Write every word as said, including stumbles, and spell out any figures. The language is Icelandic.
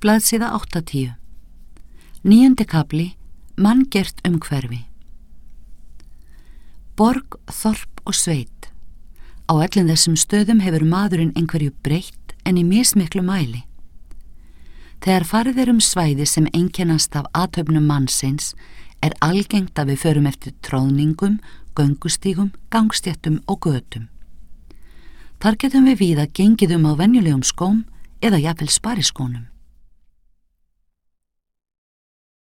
Blaðsíða áttatíu. Níundi kafli, manngert umhverfi. Borg, þorp og sveit. Á öllum þessum stöðum hefur maðurinn einhverju breytt en í mismiklu mæli. Þegar farið er um svæði sem einkennast af athöfnum mannsins er algengt að við förum eftir tróðningum, göngustígum, gangstéttum og götum. Þar getum við víða gengið um á venjulegum skóm eða jafnvel spariskónum.